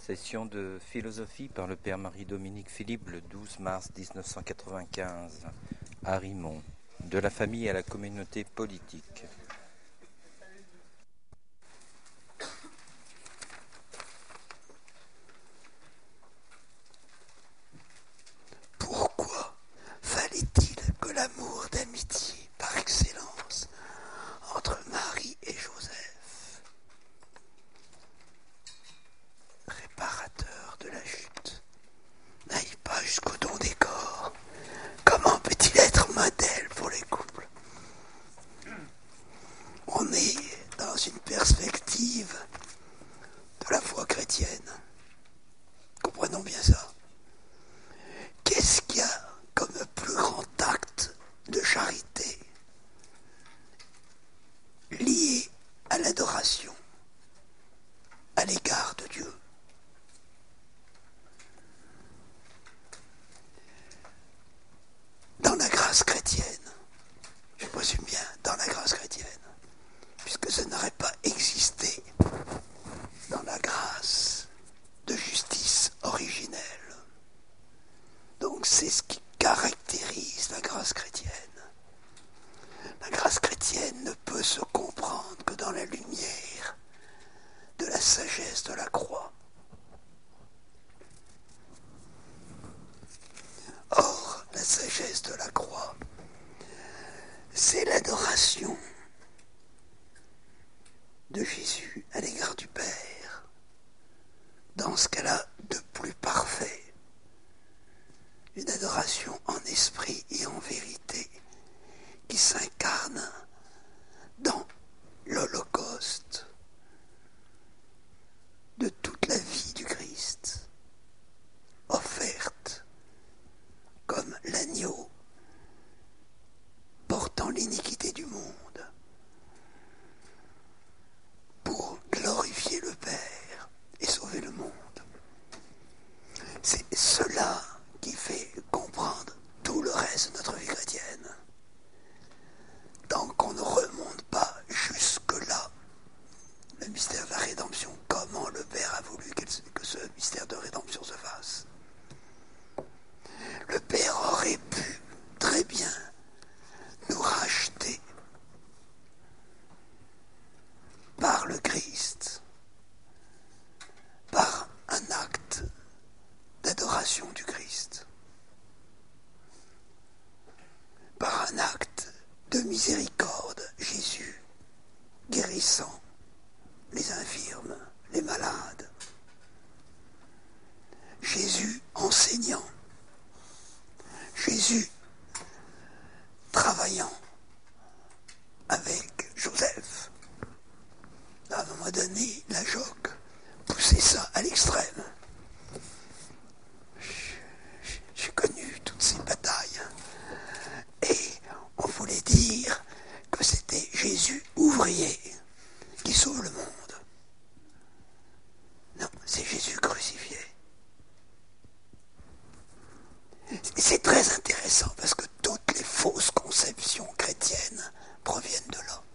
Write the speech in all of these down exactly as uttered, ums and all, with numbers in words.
Session de philosophie par le père Marie-Dominique Philippe le douze mars mille neuf cent quatre-vingt-quinze à Rimont, de la famille à la communauté politique. Pourquoi fallait-il que l'amour d'amitié par excellence entre Marie et Joseph, réparateur de la chute, n'aille pas jusqu'au don des corps? Comment peut-il être modèle pour les couples? On est dans une perspective de la foi chrétienne. Comprenons bien ça. Qu'est-ce qu'il y a comme plus grand acte de charité lié à l'adoration à l'égard de Dieu? Dans la grâce chrétienne, je présume bien dans la grâce chrétienne, puisque ça n'aurait pas existé dans la grâce de justice originelle. Donc c'est ce qui caractérise la grâce chrétienne. La grâce chrétienne ne peut se comprendre que dans la lumière de la sagesse de la croix. Or, la sagesse de la croix, c'est l'adoration de Jésus à l'égard du Père, dans ce qu'elle a de plus parfait. Une adoration en esprit et en vérité qui s'incarne dans l'Holocauste de toute la vie du Christ, offerte comme l'agneau portant l'iniquité du monde pour glorifier le Père et sauver le monde. C'est cela qui fait comprendre tout le reste de notre vie chrétienne. Tant qu'on ne remonte pas jusque-là, le mystère de la rédemption, comment le Père a voulu que ce mystère de rédemption se fasse. Le Père aurait pu très bien nous racheter par le Christ, par un acte d'adoration du Christ, par un acte de miséricorde, Jésus guérissant les infirmes, les malades, Jésus enseignant, Jésus travaillant avec Joseph. À un moment donné, la joque poussait ça à l'extrême. J'ai connu toutes ces batailles. Et on voulait dire que c'était Jésus ouvrier qui sauve le monde. Non, c'est Jésus crucifié. C'est très intéressant parce que toutes les fausses conceptions chrétiennes proviennent de là.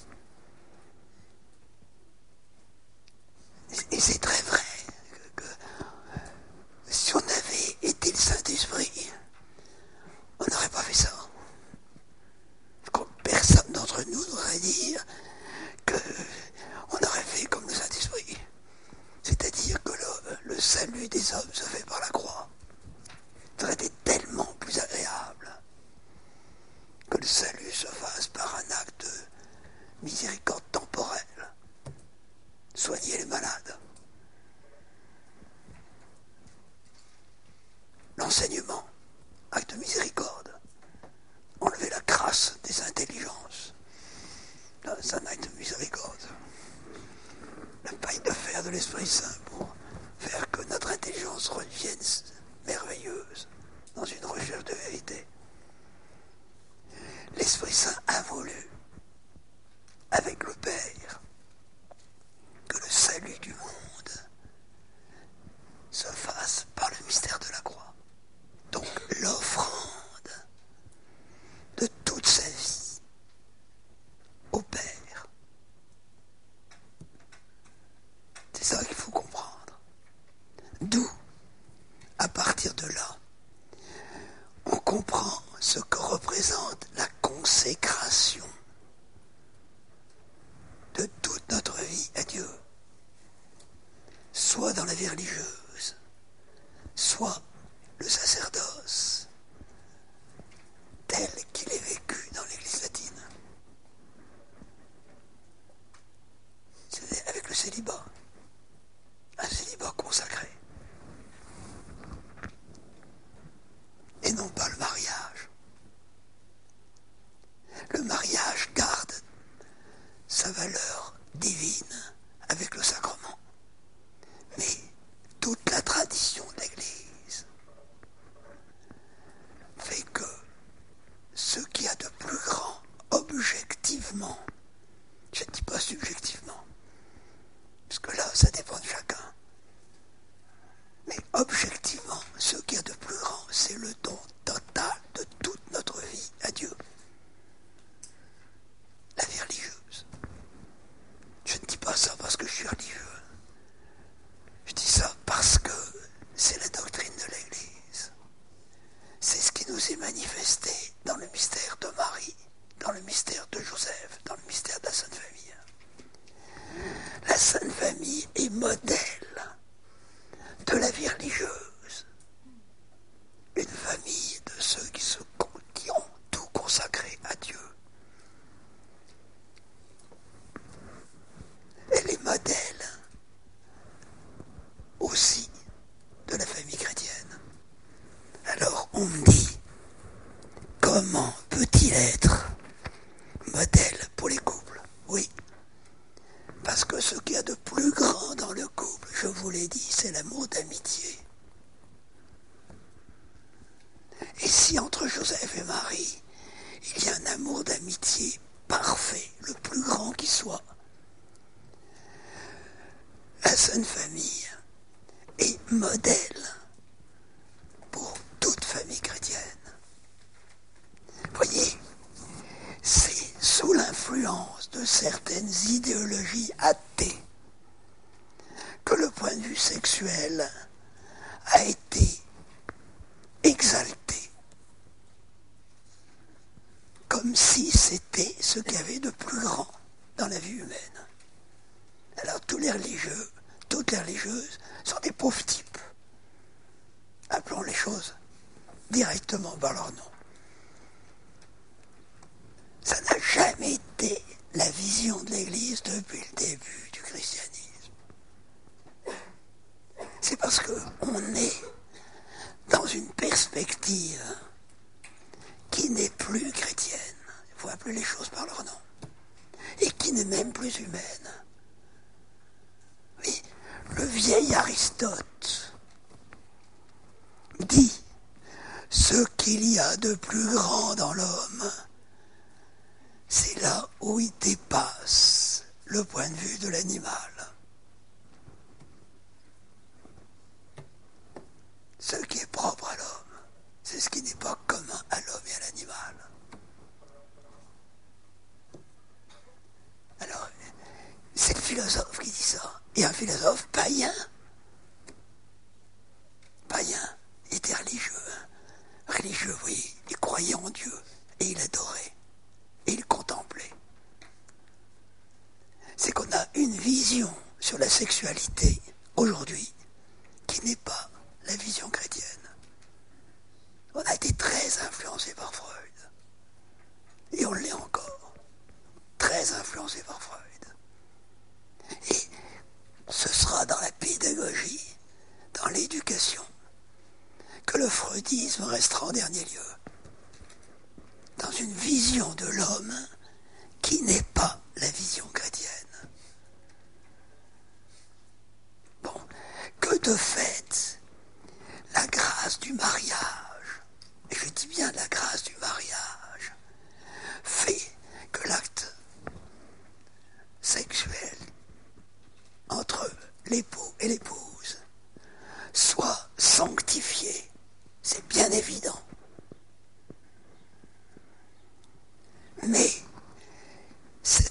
Et c'est très vrai que, que si on avait été le Saint-Esprit, on n'aurait pas fait ça. Personne d'entre nous n'aurait dire qu'on aurait fait comme le Saint-Esprit. C'est-à-dire que le, le salut des hommes se fait par la croix. Ça aurait été tellement plus agréable que le salut se fasse par un acte de miséricorde temporelle. Soigner les malades. L'enseignement, acte de miséricorde. Enlever la crasse des intelligences. Là, c'est un acte de miséricorde. La paille de fer de l'Esprit Saint pour faire que notre intelligence redevienne merveilleuse dans une recherche de vérité. L'Esprit Saint a voulu, avec le D'où, à partir de là, on comprend ce que représente la consécration de toute notre vie à Dieu, soit dans la vie religieuse, soit le sacerdoce, tel qu'il est vécu dans l'Église latine. C'est avec le célibat, un célibat consacré, et non pas le mariage. Le mariage garde sa valeur divine avec le sacrement, mais toute la tradition de l'Église fait que ce qu'il y a de plus grand objectivement, je ne dis pas subjectivement, parce que là ça dépend de chacun, mais objectivement, ce qu'il y a de plus grand, c'est le don total de toute notre vie à Dieu. La vie religieuse. Je ne dis pas ça parce que je suis religieux. Je dis ça parce que c'est la doctrine de l'Église. C'est ce qui nous est manifesté dans le mystère de Marie, dans le mystère de Joseph, dans le mystère de la Sainte Famille. La Sainte Famille est modèle de la vie religieuse. Une famille de ceux qui, se, qui ont tout consacré à Dieu. Elle est modèle aussi de la famille chrétienne. Alors on me dit, comment peut-il être modèle pour les couples? Oui, parce que ce qu'il y a de plus grand dans le couple, je vous l'ai dit, c'est l'amour d'amitié. Et si entre Joseph et Marie, il y a un amour d'amitié parfait, le plus grand qui soit, la Sainte Famille est modèle pour toute famille chrétienne. Voyez, c'est sous l'influence de certaines idéologies athées que le point de vue sexuel a été exalté, comme si c'était ce qu'il y avait de plus grand dans la vie humaine. Alors tous les religieux, toutes les religieuses sont des pauvres types. Appelons les choses directement par leur nom. Ça n'a jamais été la vision de l'Église depuis le début du christianisme. C'est parce qu'on est dans une perspective qui n'est plus chrétienne, il faut appeler les choses par leur nom, et qui n'est même plus humaine. Oui, le vieil Aristote dit « Ce qu'il y a de plus grand dans l'homme, c'est là où il dépasse le point de vue de l'animal. » Ce qui est propre à l'homme, c'est ce qui n'est pas commun à l'homme et à l'animal. Alors, c'est le philosophe qui dit ça. Et un philosophe païen, païen, il était religieux. Religieux, oui, il croyait en Dieu. Et il adorait. Et il contemplait. C'est qu'on a une vision sur la sexualité, aujourd'hui, qui n'est pas la vision chrétienne. On a été très influencé par Freud. Et on l'est encore. Très influencé par Freud. Et ce sera dans la pédagogie, dans l'éducation, que le freudisme restera en dernier lieu. Dans une vision de l'homme qui n'est pas la vision chrétienne. Bon, que de fait, la grâce du mariage, et je dis bien la grâce du mariage, fait que l'acte sexuel entre l'époux et l'épouse soit sanctifié. C'est bien évident. Mais cette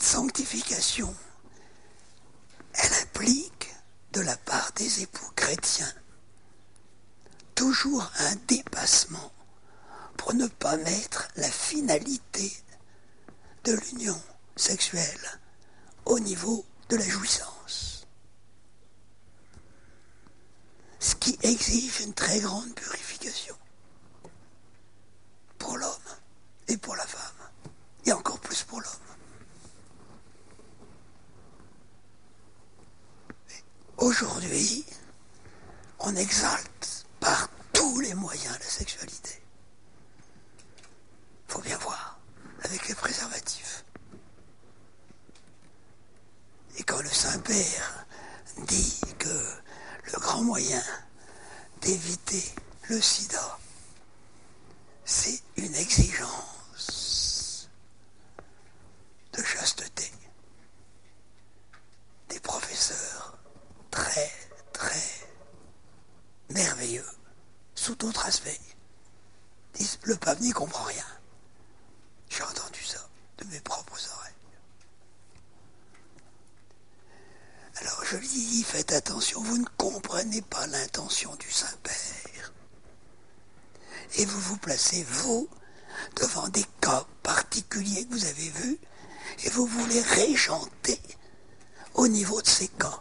sanctification, elle implique de la part des époux chrétiens toujours un dépassement pour ne pas mettre la finalité de l'union sexuelle au niveau de la jouissance. Ce qui exige une très grande purification pour l'homme et pour la femme, et encore plus pour l'homme. Aujourd'hui, on exalte par tous les moyens la sexualité. Il faut bien voir, avec les préservatifs. Et quand le Saint-Père dit que le grand moyen d'éviter le sida, c'est une exigence de chasteté, des professeurs très, très merveilleux, sous d'autres aspects, disent le pape n'y comprend rien. J'ai entendu ça de mes propres oreilles. Alors je lui dis, faites attention, vous ne comprenez pas l'intention du Saint-Père. Et vous vous placez, vous, devant des cas particuliers que vous avez vus, et vous voulez régenter au niveau de ces cas.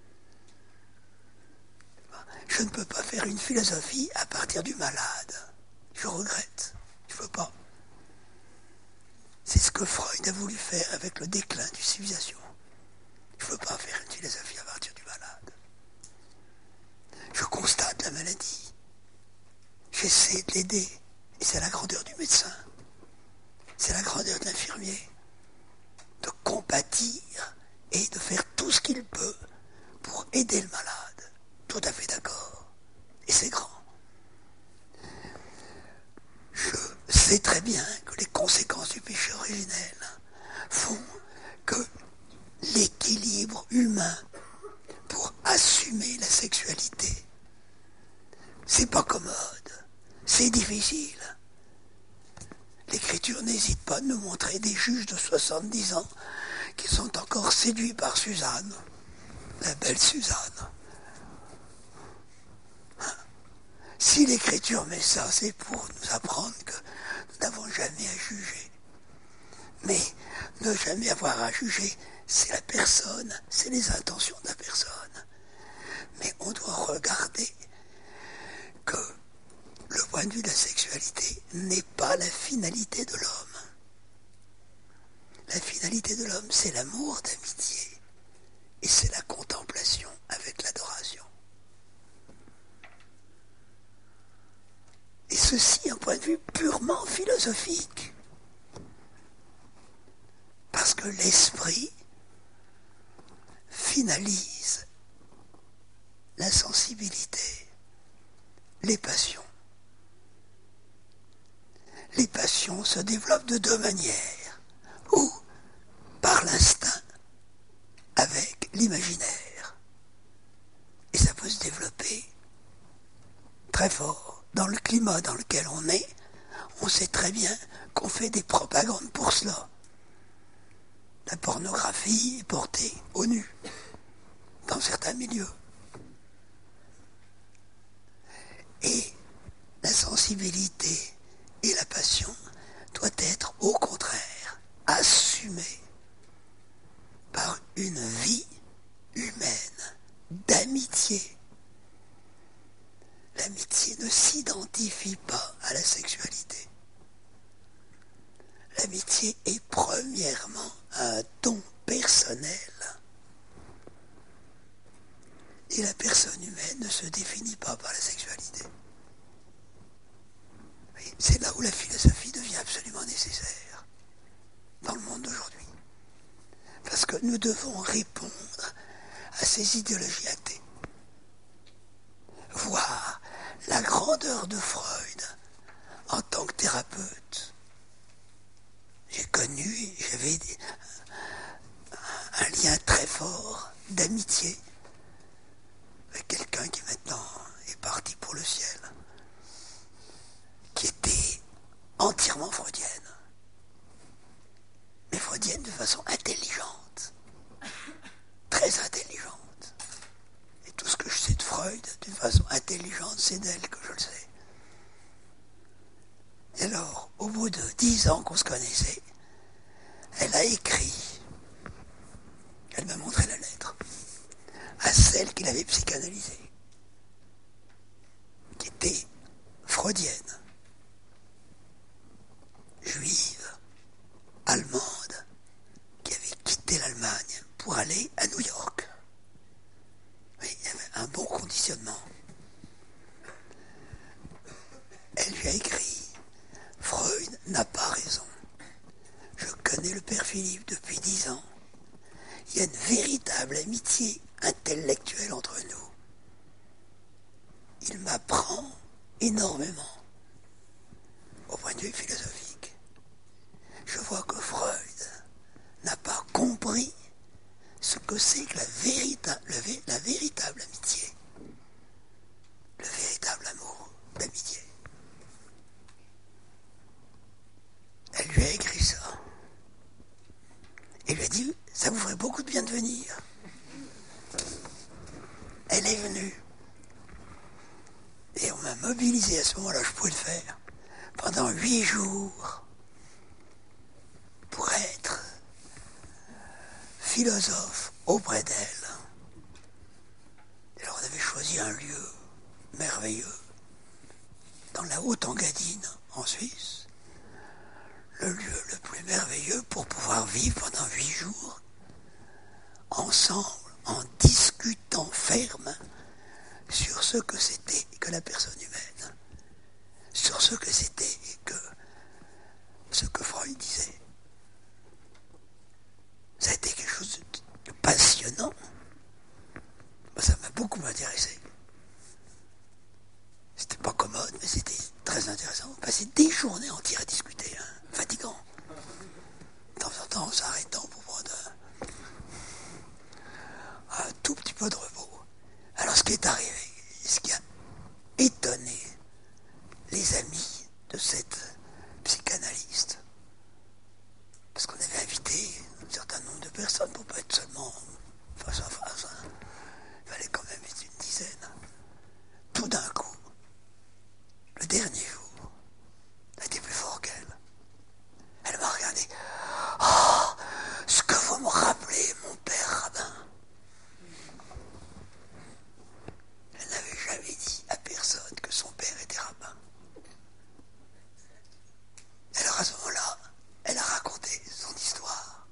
Je ne peux pas faire une philosophie à partir du malade. Je regrette. Je ne peux pas. C'est ce que Freud a voulu faire avec le déclin d'une civilisation. Je ne veux pas faire une philosophie à partir du malade. Je constate la maladie. J'essaie de l'aider. Et c'est la grandeur du médecin. C'est la grandeur de l'infirmier. De compatir et de faire tout ce qu'il peut pour aider le malade. Tout à fait d'accord. Et c'est grand. Je sais très bien que les conséquences du péché originel font que l'équilibre humain pour assumer la sexualité, c'est pas commode, c'est difficile. L'Écriture n'hésite pas à nous montrer des juges de soixante-dix ans qui sont encore séduits par Suzanne, la belle Suzanne. Si l'Écriture met ça, c'est pour nous apprendre que nous n'avons jamais à juger. Mais ne jamais avoir à juger, c'est la personne, c'est les intentions de la personne. Mais on doit regarder que le point de vue de la sexualité n'est pas la finalité de l'homme. La finalité de l'homme, c'est l'amour d'amitié. Et c'est la contemplation avec l'adoration. Et ceci, un point de vue purement philosophique. Parce que l'esprit finalise la sensibilité, les passions. Les passions se développent de deux manières. Ou par l'instinct, avec l'imaginaire. Et ça peut se développer très fort. Dans le climat dans lequel on est, on sait très bien qu'on fait des propagandes pour cela. La pornographie est portée au nu, dans certains milieux. Et la sensibilité et la passion doivent être, au contraire, assumées par une vie humaine d'amitié. L'amitié ne s'identifie pas à la sexualité. L'amitié est premièrement un don personnel. Et la personne humaine ne se définit pas par la sexualité. C'est là où la philosophie devient absolument nécessaire dans le monde d'aujourd'hui. Parce que nous devons répondre à ces idéologies athées. Voir la grandeur de Freud en tant que thérapeute. J'ai connu, j'avais des, un lien très fort d'amitié avec quelqu'un qui maintenant est parti pour le ciel, qui était entièrement freudienne, mais freudienne de façon intelligente, très intelligente. Et tout ce que je sais de Freud, d'une façon intelligente, c'est d'elle que je le sais. Et alors, au bout de dix ans qu'on se connaissait, elle a écrit, elle m'a montré la lettre, à celle qui l'avait psychanalysée, qui était freudienne, juive, allemande, qui avait quitté l'Allemagne pour aller à New York. Oui, il y avait un bon conditionnement. Elle lui a écrit, Freud n'a pas raison. Je connais le père Philippe depuis dix ans. Il y a une véritable amitié intellectuelle entre nous. Il m'apprend énormément au point de vue philosophique. Je vois que Freud n'a pas compris ce que c'est que la, vérita- le, la véritable amitié, le véritable amour d'amitié. Elle lui a écrit ça. Elle lui a dit, ça vous ferait beaucoup de bien de venir. Elle est venue. Et on m'a mobilisé à ce moment-là, je pouvais le faire, pendant huit jours, pour être philosophe auprès d'elle. Alors on avait choisi un lieu merveilleux, dans la Haute-Engadine, en Suisse, le lieu le plus merveilleux pour pouvoir vivre pendant huit jours, ensemble, en discutant ferme sur ce que c'était que la personne humaine, sur ce que c'était que ce que Freud disait. Ça a été quelque chose de passionnant. Ça m'a beaucoup intéressé. C'était pas commode, mais c'était très intéressant. On passait des journées entières à discuter, hein, fatigant. De temps en temps, en s'arrêtant pour prendre un, un tout petit peu de repos. Alors, ce qui est arrivé, ce qui a étonné les amis de cette psychanalyste, parce qu'on avait invité un certain nombre de personnes pour pas être seulement face à face, hein. Il fallait quand même être une dizaine. Tout d'un coup, le dernier jour, a été plus fort qu'elle. Elle m'a regardé. Oh, ce que vous me rappelez, mon père rabbin. Elle n'avait jamais dit à personne que son père était rabbin. Alors à ce moment-là, elle a raconté son histoire.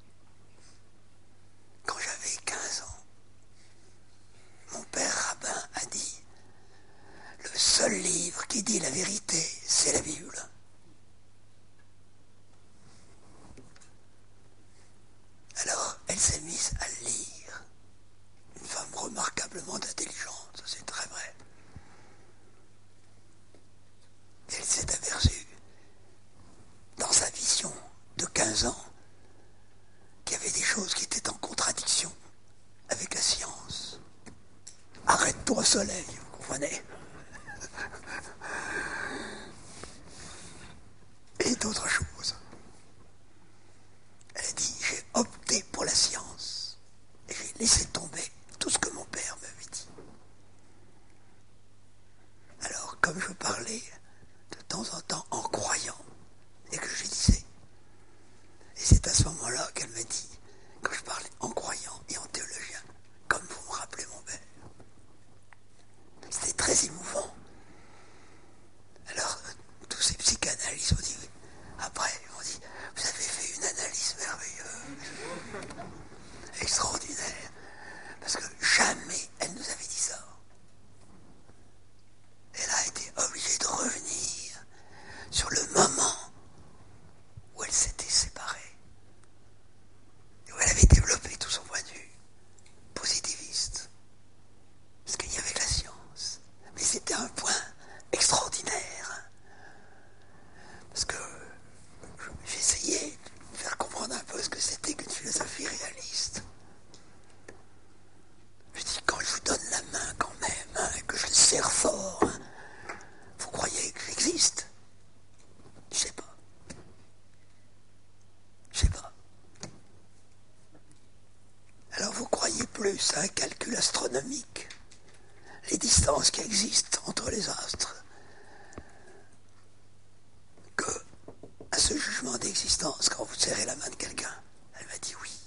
Quand j'avais quinze ans, mon père rabbin a dit, le seul livre qui dit la vérité, c'est la Bible. Alors, elle s'est mise à lire. Une femme remarquablement intelligente, ça c'est très vrai. Elle s'est aperçue, dans sa vision de quinze ans, qu'il y avait des choses qui étaient en contradiction avec la science. Arrête-toi au soleil, vous comprenez ? Et d'autres choses. Elle a dit, j'ai opté pour la science. Et j'ai laissé tomber tout ce que mon père m'avait dit. Alors, comme je parlais de temps en temps en croyant, et que je disais, et c'est à ce moment-là qu'elle m'a dit que je parlais en croyant et en théologien, comme vous me rappelez mon père. C'était très émouvant. Alors, tous ces psychanalystes ont dit, après, ils m'ont dit, vous avez fait une analyse merveilleuse, extraordinaire, parce que jamais elle nous avait dit ça. Elle a été obligée de revenir sur le moment où elle s'était séparée, et où elle avait développé tout son point de vue positiviste, parce qu'il y avait que la science. Mais c'était un point extraordinaire, parce que j'essayais de faire comprendre un peu ce que c'était qu'une philosophie réaliste. Je dis, quand je vous donne la main quand même, hein, et que je le serre fort, hein, vous croyez que j'existe ? Je sais pas. Je sais pas. Alors vous croyez plus à un calcul astronomique, les distances qui existent entre les astres, que à ce jugement d'existence, quand vous serrez la main de quelqu'un, elle m'a dit oui.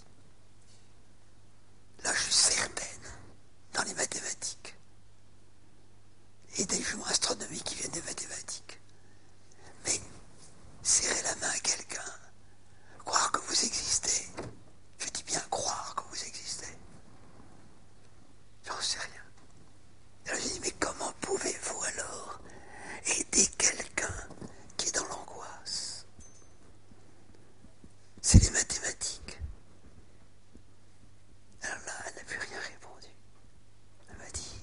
Là, je suis certaine, dans les mathématiques, et des jugements astronomiques qui viennent des mathématiques. Mais serrer la main à quelqu'un, croire que vous existez, je dis bien croire que vous existez, j'en sais rien. Alors j'ai dit, mais comment pouvez-vous alors aider quelqu'un qui est dans l'angoisse? C'est les mathématiques. Alors là, elle n'a plus rien répondu. Elle m'a dit,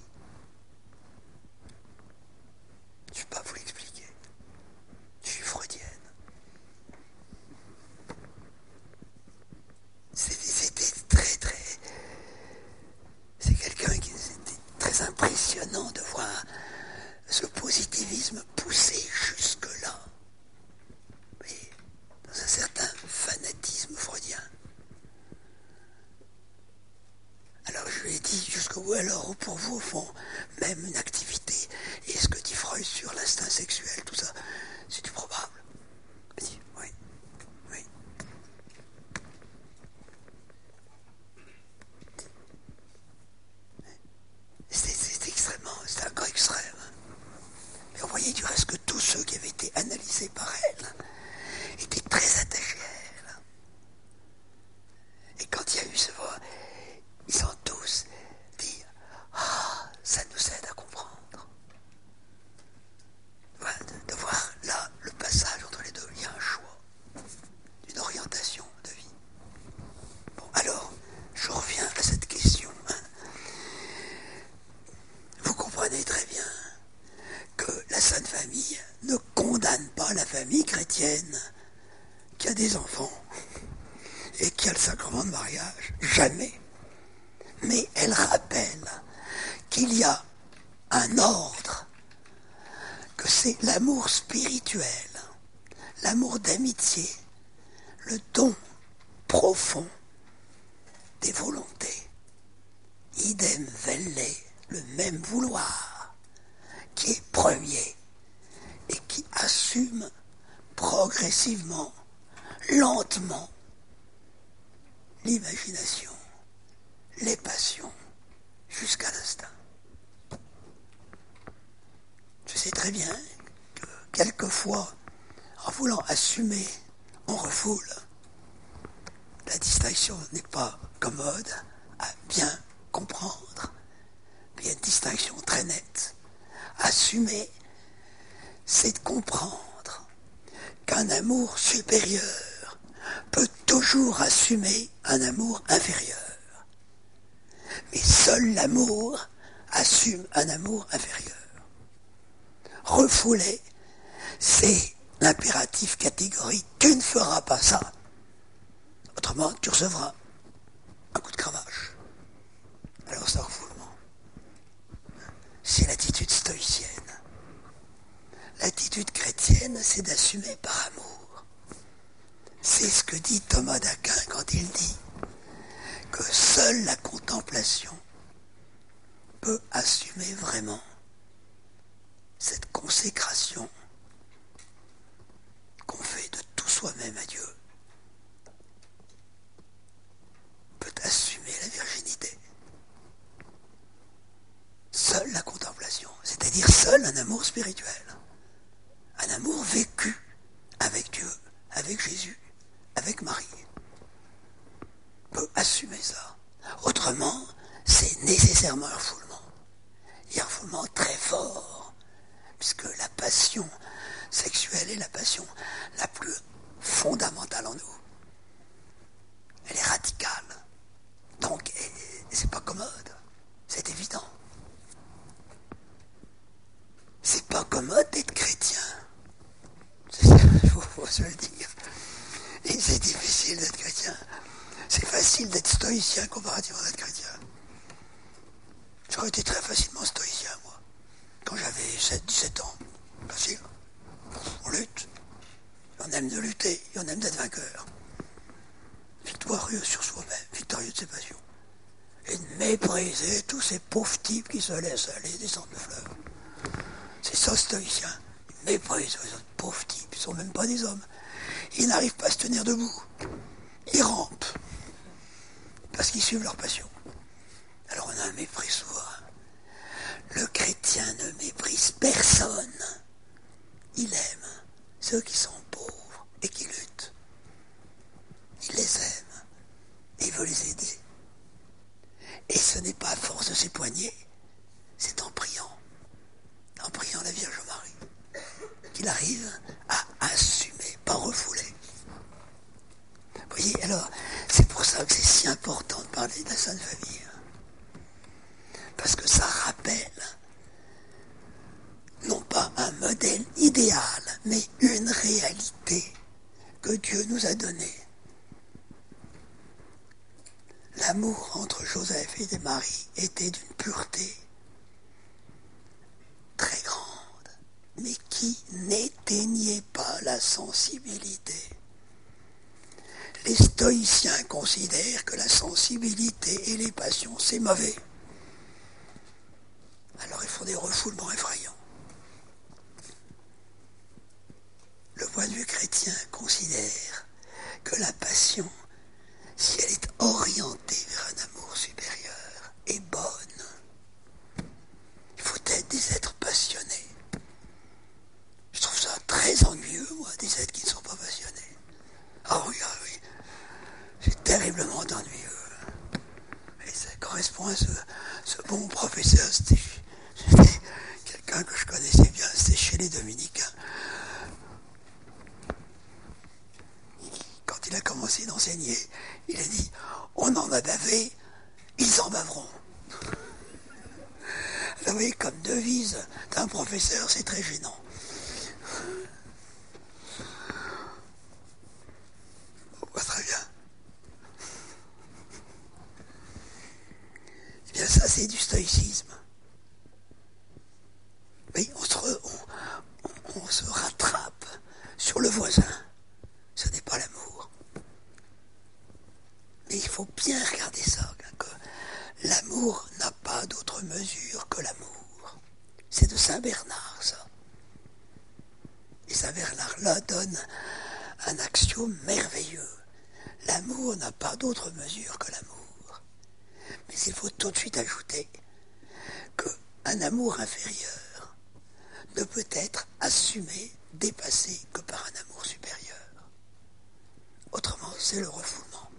je ne vais pas vous l'expliquer. Je suis freudienne. C'était très très... C'est quelqu'un qui était très impressionnant de voir ce positivisme poussé jusque-là. Mais dans un certain fanatisme freudien. Alors je lui ai dit jusqu'au bout, alors pour vous au fond, même une activité, et ce que dit Freud sur l'instinct sexuel, tout ça, c'est du probable. Il m'a dit, oui, oui. C'était extrêmement, c'était un cas extrême. Mais on voyait du reste que tous ceux qui avaient été analysés par elle étaient très attachés à elle. Et quand il y a eu ce voix, ils ont tous dit « Ah, ça nous aide à comprendre. » Voilà, de, de voir là le passage entre les deux. Il y a un choix, une orientation de vie. Bon, alors, je reviens à cette question. Hein. Vous comprenez très bien que la Sainte Famille ne condamne pas la famille chrétienne qui a des enfants et qui a le sacrement de mariage. Jamais. Mais elle rappelle qu'il y a un ordre, que c'est l'amour spirituel, l'amour d'amitié, le don profond des volontés. Idem velle, le même vouloir, qui est premier et qui assume progressivement, lentement, l'imagination, les passions, jusqu'à l'instinct. Je sais très bien que quelquefois, en voulant assumer, on refoule. La distinction n'est pas commode à bien comprendre. Il y a une distinction très nette. Assumer, c'est de comprendre qu'un amour supérieur peut toujours assumer un amour inférieur. Mais seul l'amour assume un amour inférieur. Refouler, c'est l'impératif catégorique. Tu ne feras pas ça. Autrement, tu recevras un coup de cravache. Alors c'est un refoulement. C'est l'attitude stoïcienne. L'attitude chrétienne, c'est d'assumer par amour. C'est ce que dit Thomas d'Aquin quand il dit que seule la contemplation peut assumer vraiment cette consécration qu'on fait de tout soi-même à Dieu, peut assumer la virginité. Seule la contemplation, c'est-à-dire seul un amour spirituel, un amour vécu avec Dieu, avec Jésus, avec Marie, peut assumer ça. Autrement, c'est nécessairement un refoulement. Et un refoulement très fort, puisque la passion sexuelle est la passion la plus fondamentale en nous. Elle est radicale. Donc, c'est pas commode. C'est évident. C'est pas commode d'être chrétien. Il faut, faut se le dire. Et c'est difficile d'être chrétien. C'est facile d'être stoïcien comparativement d'être chrétien. J'aurais été très facilement stoïcien, moi. Quand j'avais sept dix-sept ans. Facile. On lutte. On aime de lutter. Et on aime d'être vainqueur. Victorieux sur soi-même. Victorieux de ses passions. et de mépriser tous ces pauvres types qui se laissent aller descendre le fleuve. C'est ça, stoïcien. Ils méprisent les autres pauvres types. Ils ne sont même pas des hommes. Ils n'arrivent pas à se tenir debout. Ils rampent. Parce qu'ils suivent leur passion. Alors on a un mépris souverain. Le chrétien ne méprise personne. Il aime ceux qui sont pauvres et qui luttent. Il les aime et il veut les aider. Et ce n'est pas à force de s'époigner, c'est en priant, en priant la Vierge Marie, qu'il arrive à assumer, pas refouler. Vous voyez, alors, c'est pour ça que c'est si important de parler de la Sainte Famille. Parce que ça rappelle, non pas un modèle idéal, mais une réalité que Dieu nous a donnée. L'amour entre Joseph et Marie était d'une pureté très grande, mais qui n'éteignait pas la sensibilité. Les stoïciens considèrent que la sensibilité et les passions, c'est mauvais. Alors ils font des refoulements effrayants. Le point de vue chrétien considère que la passion, si elle est orientée vers un amour supérieur, est bonne. Il faut être des êtres passionnés. Je trouve ça très ennuyeux, moi, des êtres qui ne sont pas passionnés. Ah oui, ah oui, c'est terriblement ennuyeux. Et ça correspond à ce, ce bon professeur, c'était, c'était quelqu'un que je connaissais bien, c'était chez les Dominicains. Quand il a commencé d'enseigner, il a dit « On en a bavé, ils en baveront ». Vous voyez, comme devise d'un professeur, c'est très gênant. On voit très bien. Eh bien, ça, c'est du stoïcisme. Oui, on se, re, on, on, on se rattrape sur le voisin. Ce n'est pas l'amour. Mais il faut bien regarder ça, que l'amour n'a pas d'autre mesure que l'amour. C'est de Saint Bernard, ça. Et Saint Bernard là donne un axiome merveilleux. L'amour n'a pas d'autre mesure que l'amour. Mais il faut tout de suite ajouter qu'un amour inférieur ne peut être assumé, dépassé que par un amour supérieur. Autrement, c'est le refoulement.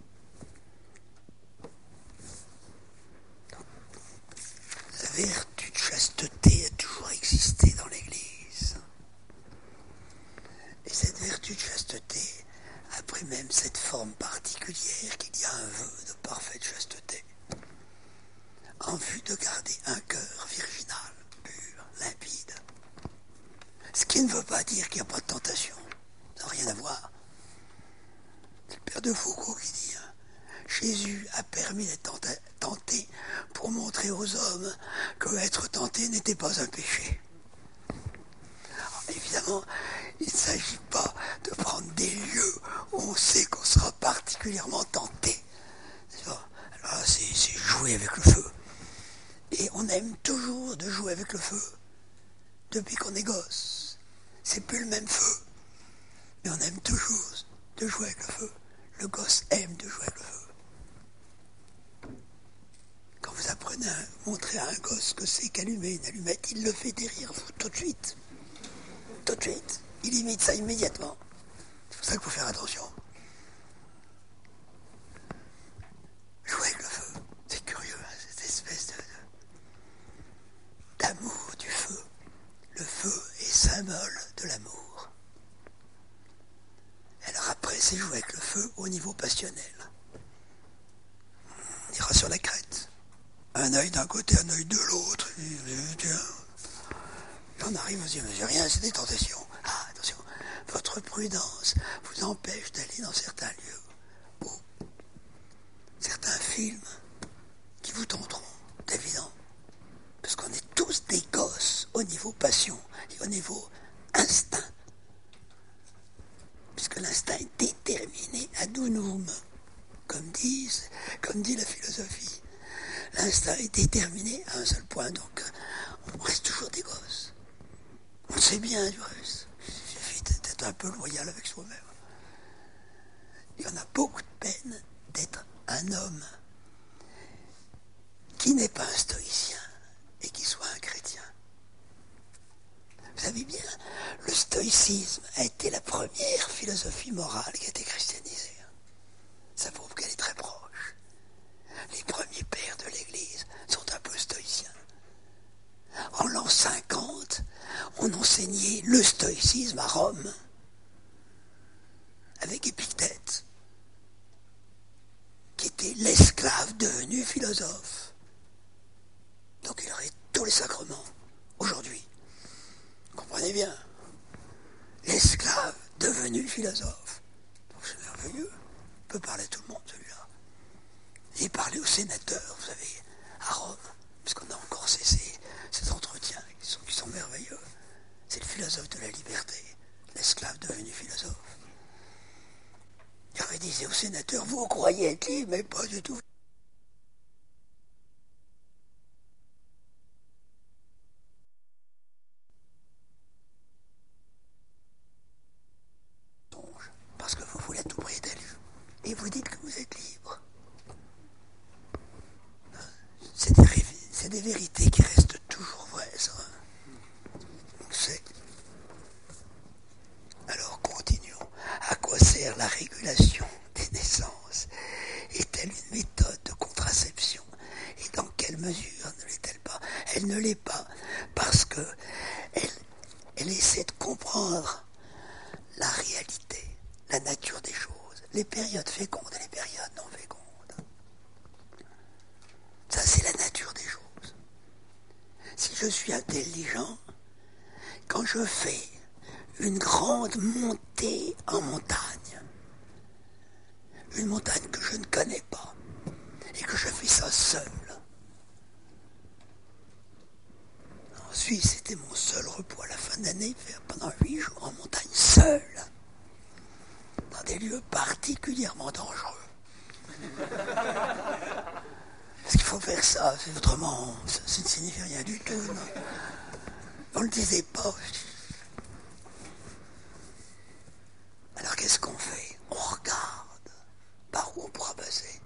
Donc, la vertu de chasteté a toujours existé dans l'Église. Et cette vertu de chasteté a pris même cette forme particulière qu'il y a un vœu de parfaite chasteté, en vue de garder un cœur virginal, pur, limpide. Ce qui ne veut pas dire qu'il n'y a pas de tentation. Ça n'a rien à voir. C'est le père de Foucault qui dit hein, Jésus a permis d'être tenté pour montrer aux hommes que être tenté n'était pas un péché. Alors, évidemment, il ne s'agit pas de prendre des lieux où on sait qu'on sera particulièrement tenté. Alors là, c'est, c'est jouer avec le feu. Et on aime toujours de jouer avec le feu depuis qu'on est gosse. C'est plus le même feu, mais on aime toujours de jouer avec le feu. Le gosse aime de jouer avec le feu. Quand vous apprenez à montrer à un gosse que c'est qu'allumer une allumette, il le fait dérirer vous tout de suite. Tout de suite. Il imite ça immédiatement. C'est pour ça qu'il faut faire attention. Jouer avec le feu, c'est curieux, hein, cette espèce de, d'amour du feu. Le feu est symbole de l'amour. Alors après, c'est jouer avec le feu au niveau passionnel. On ira sur la crête. Un œil d'un côté, un œil de l'autre. On arrive, on se dit, mais j'ai rien, c'est des tentations. Ah, attention, votre prudence vous empêche d'aller dans certains lieux où certains films qui vous tenteront, c'est évident. Parce qu'on est tous des gosses au niveau passion et au niveau instinct. Puisque l'instinct est déterminé ad unum, comme disent, comme dit la philosophie. L'instinct est déterminé à un seul point, donc on reste toujours des gosses. On le sait bien du reste. Il suffit d'être un peu loyal avec soi-même. Et on a beaucoup de peine d'être un homme qui n'est pas un stoïcien et qui soit un chrétien. Vous savez bien, le stoïcisme a été la première philosophie morale qui a été christianisée. Ça prouve qu'elle est très proche. Les premiers pères de l'Église sont un peu stoïciens. En l'an cinquante, on enseignait le stoïcisme à Rome, avec Épictète, qui était l'esclave devenu philosophe. Donc il aurait tous les sacrements, aujourd'hui. Comprenez bien, l'esclave devenu philosophe. Donc c'est merveilleux, il peut parler à tout le monde celui-là. Et parler aux sénateurs, vous savez, à Rome, puisqu'on a encore ces, ces, ces entretiens qui sont, qui sont merveilleux. C'est le philosophe de la liberté, l'esclave devenu philosophe. Il disait aux sénateurs, vous croyez être libre, mais pas du tout. Parce que vous voulez à tout prix être élu. Et vous dites que vous êtes libre. C'est des, c'est des vérités qui restent toujours vraies, ça. On sait. Alors continuons. À quoi sert la régulation des naissances? Est-elle une méthode de contraception? Et dans quelle mesure ne l'est-elle pas? Elle ne l'est pas parce que elle, elle essaie de comprendre la réalité, la nature des choses, les périodes fécondes et les périodes non fécondes. Ça, c'est la nature des choses. Si je suis intelligent, quand je fais une grande montée en montagne, une montagne que je ne connais pas, et que je fais ça seul. En Suisse, c'était mon seul repos à la fin d'année, faire pendant huit jours en montagne seul, dans des lieux particulièrement dangereux. Parce qu'il faut faire ça, c'est autrement, ça, ça ne signifie rien du tout. Non. On ne le disait pas. Alors qu'est-ce qu'on fait? On regarde par où on pourra passer.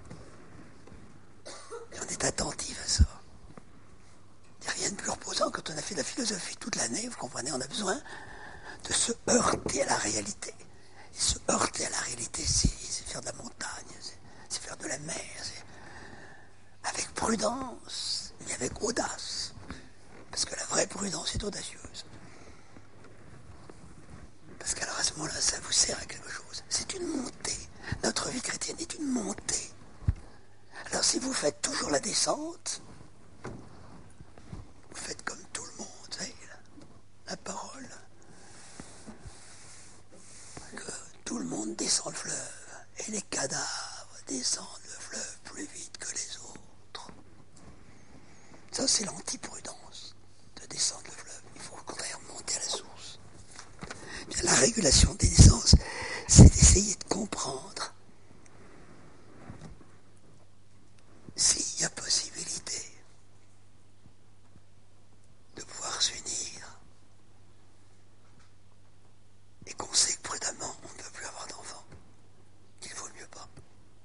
Et on est attentif à ça. Il n'y a rien de plus reposant quand on a fait de la philosophie toute l'année, vous comprenez, on a besoin de se heurter à la réalité. Et se heurter à la réalité, c'est, c'est faire de la montagne, c'est, c'est faire de la mer, c'est avec prudence, mais avec audace. Parce que la vraie prudence est audacieuse. Parce qu'alors à ce moment-là, ça vous sert à quelque chose. C'est une montée. Notre vie chrétienne est une montée. Alors si vous faites toujours la descente, vous faites comme tout le monde, vous savez, la, la parole. Que tout le monde descend le fleuve, et les cadavres descendent le fleuve plus vite que les autres. Ça, c'est l'antiprudence, de descendre le fleuve. Il faut au contraire monter à la source. Bien, la régulation des naissances, c'est d'essayer de comprendre s'il y a possibilité de pouvoir s'unir et qu'on sait que prudemment on ne peut plus avoir d'enfants, qu'il vaut mieux pas,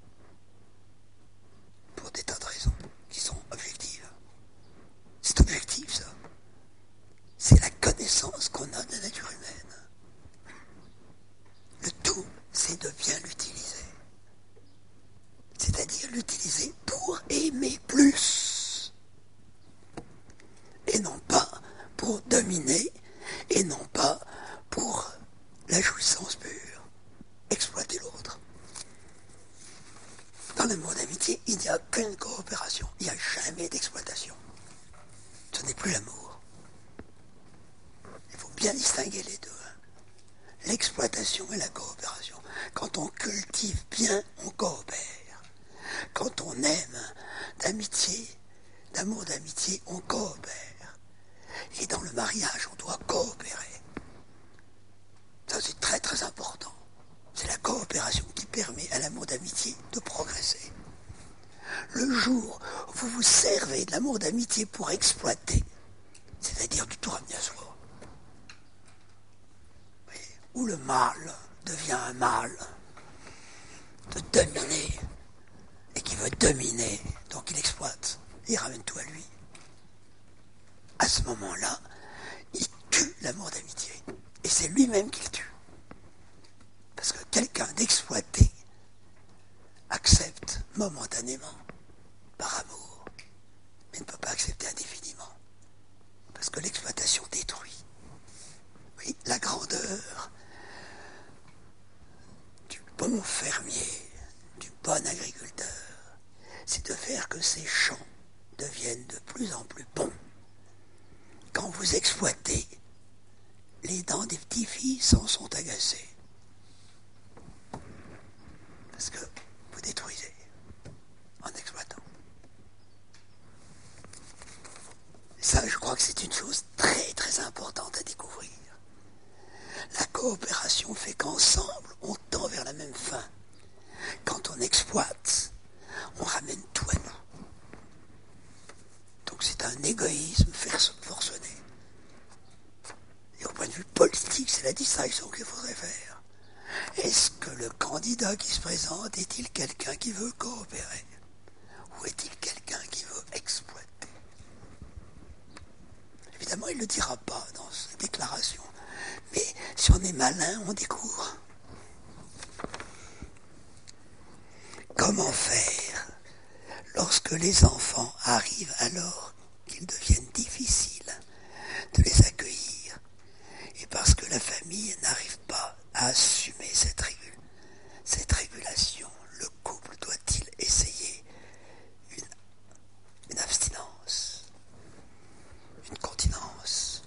pour des tas de raisons qui sont objectives. C'est objectif, ça. C'est la connaissance qu'on a de la nature humaine. Le tout, c'est de bien l'utiliser. C'est-à-dire l'utiliser pour aimer plus. Et non pas pour dominer, et non pas pour la jouissance pure. Exploiter l'autre. Dans l'amour d'amitié, il n'y a qu'une coopération. Il n'y a jamais d'exploitation. Ce n'est plus l'amour. Il faut bien distinguer les deux. L'exploitation et la coopération. Quand on cultive bien, on coopère. Quand on aime d'amitié, d'amour d'amitié, on coopère. Et dans le mariage, on doit coopérer. Ça, c'est très très important. C'est la coopération qui permet à l'amour d'amitié de progresser. Le jour où vous vous servez passerait de l'amour d'amitié pour exploiter, c'est-à-dire du tout ramener à soi, oui, où le mal devient un mal de dominer, et qui veut dominer, donc il exploite, il ramène tout à lui. À ce moment-là, il tue l'amour d'amitié. Et c'est lui-même qui le tue. Parce que quelqu'un d'exploité accepte momentanément, par amour, mais ne peut pas accepter indéfiniment. Parce que l'exploitation détruit. Oui, la grandeur du bon fermier, du bon agriculteur, c'est de faire que ces champs deviennent de plus en plus bons. Quand vous exploitez, les dents des petits-fils en sont agacées. Parce que vous détruisez en exploitant. Ça, je crois que c'est une chose très très importante à découvrir. La coopération fait qu'ensemble, on tend vers la même fin. Quand on exploite, on ramène tout à nous. Donc c'est un égoïsme forcené. Et au point de vue politique, c'est la distinction qu'il faudrait faire. Est-ce que le candidat qui se présente est-il quelqu'un qui veut coopérer? Ou est-il quelqu'un qui veut exploiter? Évidemment, il ne le dira pas dans ses déclarations. Mais si on est malin, on découvre. Comment faire lorsque les enfants arrivent alors qu'ils deviennent difficiles de les accueillir, et parce que la famille n'arrive pas à assumer cette, régul- cette régulation, le couple doit-il essayer une, une abstinence, une continence?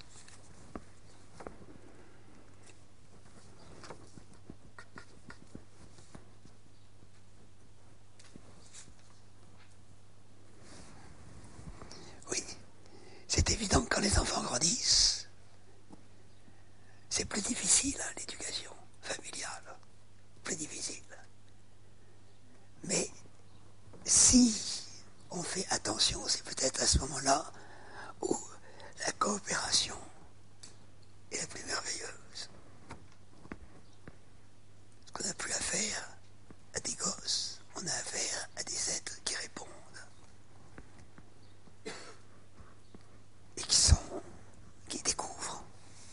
Oui, c'est évident que quand les enfants grandissent, c'est plus difficile, hein, l'éducation familiale, plus difficile. Mais si on fait attention, c'est peut-être à ce moment-là où la coopération est la plus merveilleuse. Ce qu'on n'a plus affaire à des gosses, on a affaire à des êtres qui répondent. Et qui sont, qui découvrent.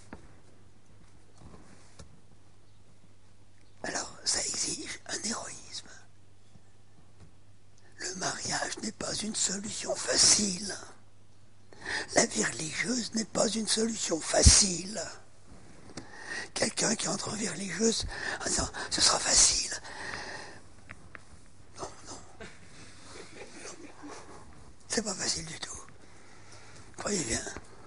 Alors, ça exige un héroïsme. Le mariage n'est pas une solution facile. La vie religieuse n'est pas une solution facile. Quelqu'un qui entre en vie religieuse en disant « ce sera facile ». Non, non. non. C'est pas facile du tout. Croyez bien.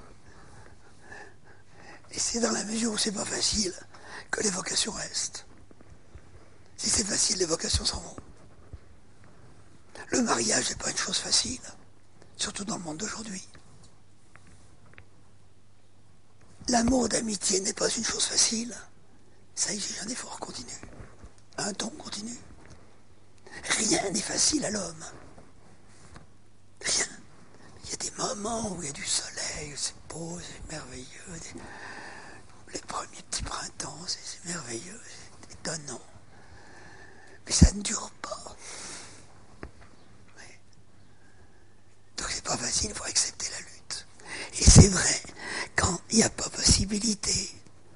Et c'est dans la mesure où c'est pas facile que les vocations restent. Si c'est facile, les vocations s'en vont. Le mariage n'est pas une chose facile, surtout dans le monde d'aujourd'hui. L'amour d'amitié n'est pas une chose facile. Ça exige un effort continu, un don continu. Rien n'est facile à l'homme. Rien. Il y a des moments où il y a du soleil, c'est beau, c'est merveilleux. Les premiers petits printemps, c'est, c'est merveilleux, c'est étonnant. Mais ça ne dure pas. Oui. Donc c'est pas facile, il faut accepter la lutte. Et c'est vrai, quand il n'y a pas possibilité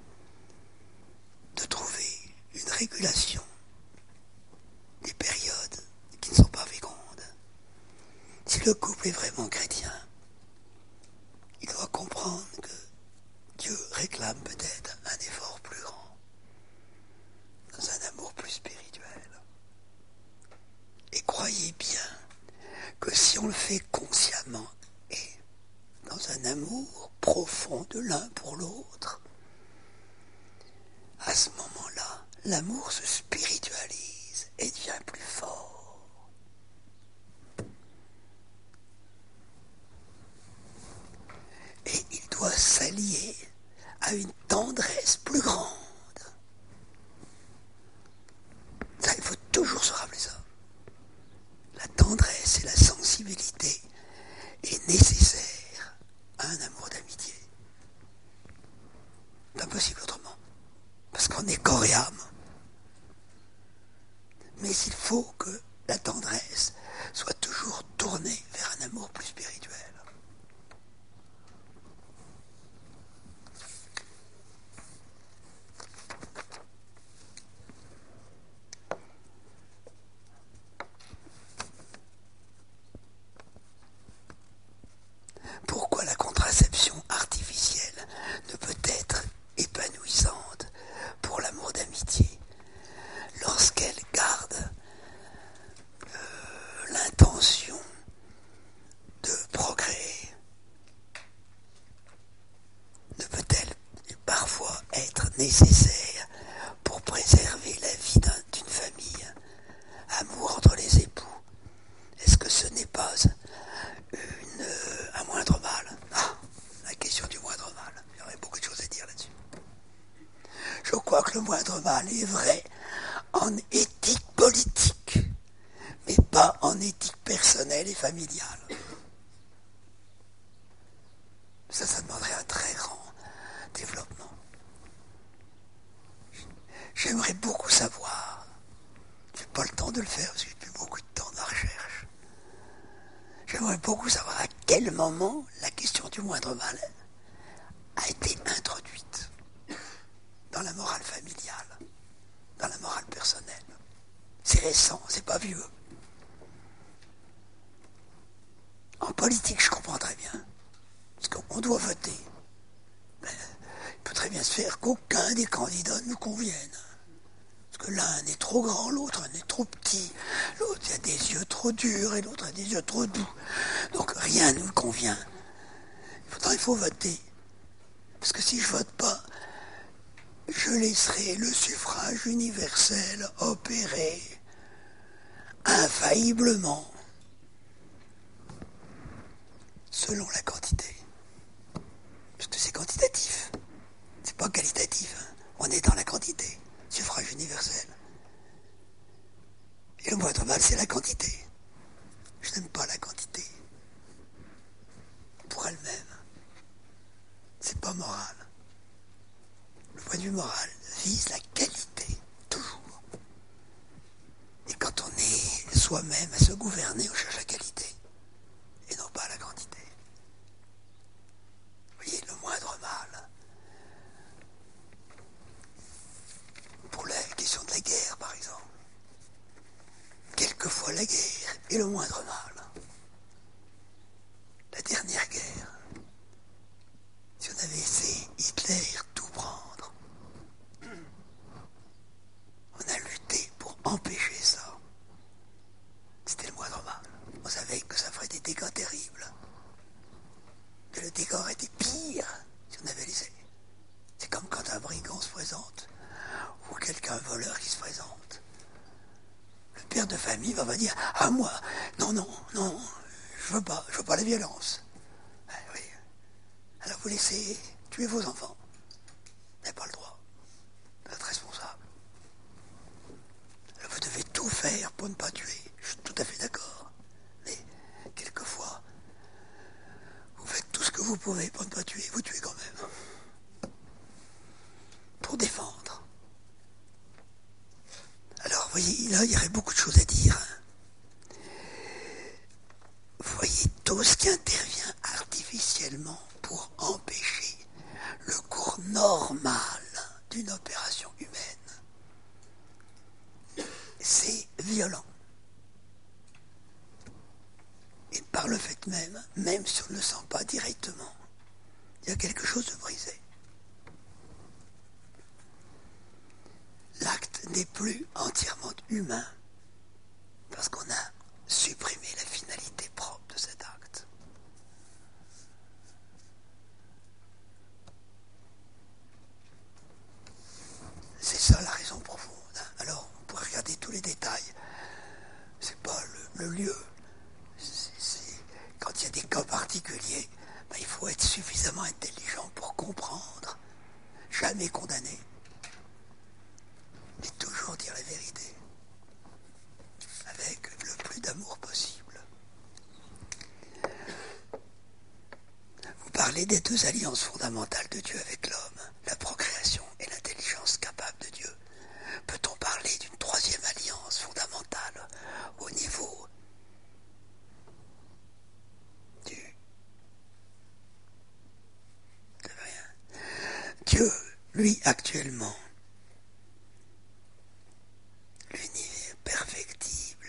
de trouver une régulation des périodes qui ne sont pas fécondes, si le couple est vraiment chrétien, il doit comprendre que Dieu réclame peut-être un effort plus grand, dans un amour plus spirituel. Et croyez bien que si on le fait consciemment et dans un amour profond de l'un pour l'autre, à ce moment-là, l'amour se spiritualise et devient plus fort. Et il doit s'allier à une tendresse plus grande. Ça, il faut toujours se rappeler ça. La tendresse et la sensibilité et en est corps et âme. Mais il faut que la tendresse soit toujours tournée vers un amour plus spirituel. Pourquoi la contraception artificielle ne peut être épanouissante pour l'amour d'amitié lorsqu'elle garde euh, l'intention de procréer? Ne peut-elle parfois être nécessaire pour préserver la vie d'un, d'une famille? Amour entre les époux, est-ce que ce n'est pas une, euh, un moindre mal? Ah, la question du moindre mal. Il y aurait beaucoup de choses à dire là-dessus. Je crois que le moindre mal est vrai en éthique politique, mais pas en éthique personnelle et familiale. Ça, ça demanderait un très grand développement. J'aimerais beaucoup savoir. Je n'ai pas le temps de le faire parce que j'ai plus beaucoup de temps de la recherche. J'aimerais beaucoup savoir à quel moment la question du moindre mal a été introduite dans la morale familiale, dans la morale personnelle. C'est récent, c'est pas vieux. En politique, je comprends très bien. Parce qu'on doit voter. Mais il peut très bien se faire qu'aucun des candidats ne nous convienne. Parce que l'un est trop grand, l'autre est trop petit. L'autre a des yeux trop durs et l'autre a des yeux trop doux. Donc rien ne nous convient. Pourtant, il faut voter. Parce que si je vote pas, je laisserai le suffrage universel opérer infailliblement selon la quantité. Parce que c'est quantitatif. C'est pas qualitatif. Hein. On est dans la quantité. Suffrage universel. Et le moindre mal, c'est la quantité. Je n'aime pas la quantité. Pour elle-même. C'est pas moral. Le point de vue moral vise la qualité, toujours. Et quand on est soi-même à se gouverner, on cherche la qualité. Et non pas la quantité. Vous voyez, le moindre mal. Pour la question de la guerre, par exemple. Quelquefois la guerre est le moindre mal. La dernière guerre, si on avait laissé Hitler tout prendre, on a lutté pour empêcher ça. C'était le moindre mal. On savait que ça ferait des dégâts terribles. Mais le dégât aurait été pire si on avait laissé. C'est comme quand un brigand se présente, ou quelqu'un, un voleur qui se présente. Le père de famille va, va dire « Ah, moi, non, non, non, je veux pas, je veux pas la violence. Ah, » oui. Alors vous laissez tuer vos enfants. Vous n'avez pas le droit. Vous êtes responsable. Alors vous devez tout faire pour ne pas tuer. Je suis tout à fait d'accord. Mais, quelquefois, vous faites tout ce que vous pouvez pour ne pas tuer. Vous tuez quand même. Pour défendre. Alors, vous voyez, là, il y aurait beaucoup de choses à dire. Vous voyez, tout ce qui intervient artificiellement pour empêcher le cours normal d'une opération humaine, c'est violent. Et par le fait même, même si on ne le sent pas directement, il y a quelque chose de brisé. L'acte n'est plus entièrement humain parce qu'on a supprimé la finalité propre de cet acte. C'est ça la raison profonde. Alors, on pourrait regarder tous les détails. C'est pas le, le lieu. C'est, c'est, quand il y a des cas particuliers, ben, il faut être suffisamment intelligent pour comprendre. Jamais condamner. Mais toujours dire la vérité. Avec le plus d'amour possible. Vous parlez des deux alliances fondamentales de Dieu avec l'homme, la procréation et l'intelligence capable de Dieu. lui actuellement, l'univers perfectible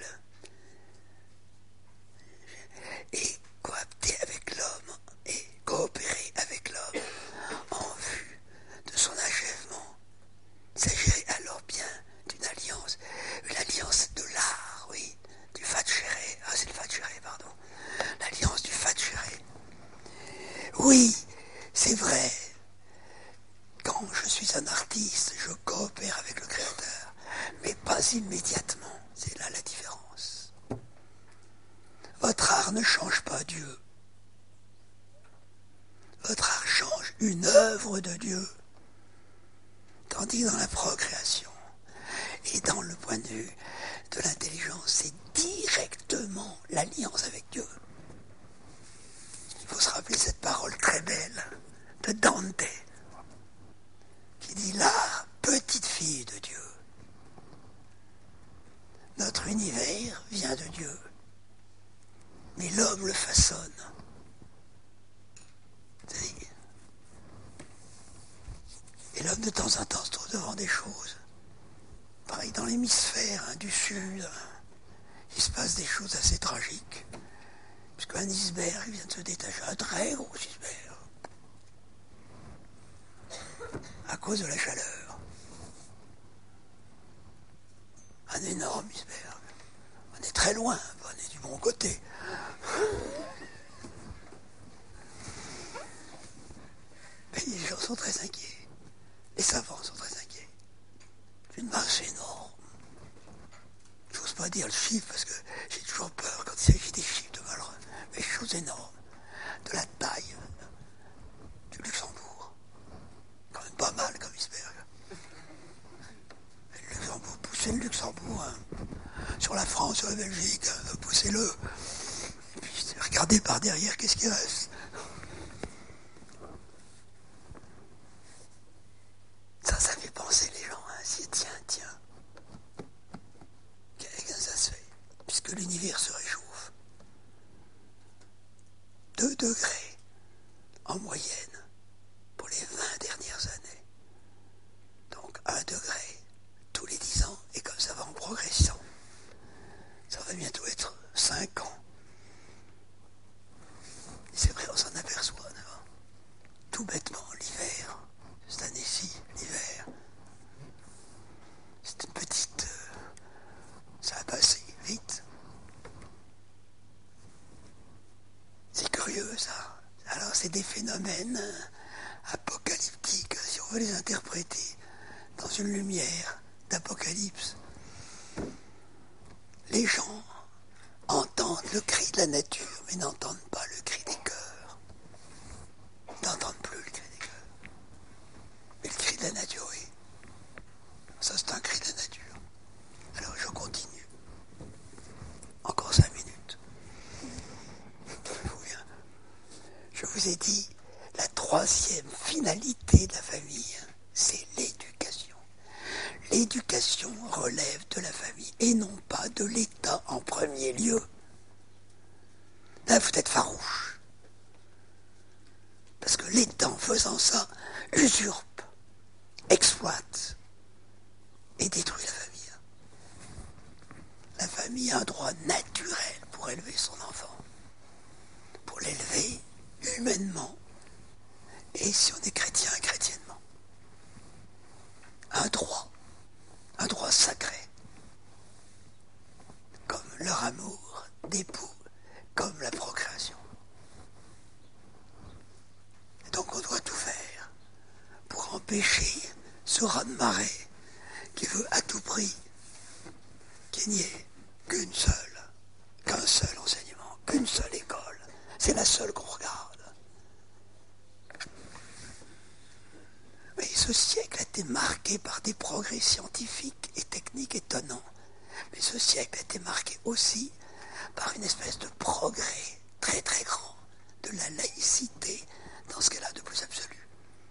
et cohabiter avec l'homme et coopérer avec l'homme en vue de son achèvement. Il s'agirait alors bien d'une alliance, une alliance de l'art, oui, du Fatschere, ah c'est le Fatschere, pardon, l'alliance du Fatschere. Oui, c'est vrai, quand je suis un artiste, je coopère avec le Créateur, mais pas immédiatement, c'est là la différence. Votre art ne change pas Dieu. Votre art change une œuvre de Dieu. Tandis que dans la procréation et dans le point de vue de l'intelligence, c'est directement l'alliance avec Dieu. Il faut se rappeler cette parole très belle de Dante, qui dit l'art, petite fille de Dieu. Notre univers vient de Dieu, mais l'homme le façonne. Et l'homme de temps en temps se trouve devant des choses. Pareil dans l'hémisphère hein, du sud, hein, il se passe des choses assez tragiques. Puisqu'un iceberg vient de se détacher, un très gros iceberg, à cause de la chaleur. Un énorme iceberg. On est très loin, on est du bon côté. Mais les gens sont très inquiets. Les savants sont très inquiets. C'est une masse énorme. Je n'ose pas dire le chiffre parce que j'ai toujours peur quand il s'agit des chiffres de malheureux. Mais chose énorme. De la taille du Luxembourg. Quand même pas mal comme iceberg. Et le Luxembourg, poussez le Luxembourg hein, sur la France, sur la Belgique, hein, poussez-le. Et puis regardez par derrière qu'est-ce qui reste. Ça, ça fait penser les gens, hein, si tiens, tiens. Qu'est-ce que ça se fait? Puisque l'univers se réchauffe. Deux degrés en moyenne pour les vingt dernières années. Donc un degré tous les dix ans, et comme ça va en progression. Ça va bientôt être cinq ans. Et c'est vrai, on s'en aperçoit, d'accord? Tout bêtement, l'hiver, cette année-ci, l'hiver, c'est une petite... Euh, ça a passé vite. C'est curieux, ça. Alors, c'est des phénomènes apocalyptiques, si on veut les interpréter dans une lumière d'apocalypse. Les gens entendent le cri de la nature, mais n'entendent pas le cri des cœurs. Ils n'entendent plus le cri des cœurs. Mais le cri de la nature, oui. Ça, c'est un cri de la nature. Alors, je continue. Encore cinq minutes. Je vous ai dit, la troisième finalité de la famille, c'est l'éducation. L'éducation relève de la famille et non pas de l'État en premier lieu. Là, vous êtes farouche. Parce que l'État, en faisant ça, usurpe, exploite et détruit la famille. La famille a un droit naturel pour élever son enfant. Pour l'élever humainement. Et si on est chrétien, chrétiennement. Un droit. Un droit sacré. Comme leur amour d'époux, comme la procréation. Et donc on doit tout faire pour empêcher ce raz-de-marée qui veut à tout prix qu'il n'y ait qu'une seule, qu'un seul enseignement, qu'une seule école. C'est la seule qu'on regarde. Mais ce siècle a été marqué par des progrès scientifiques et techniques étonnants. Mais ce siècle a été marqué aussi par une espèce de progrès très très grand de la laïcité dans ce qu'elle a de plus absolu.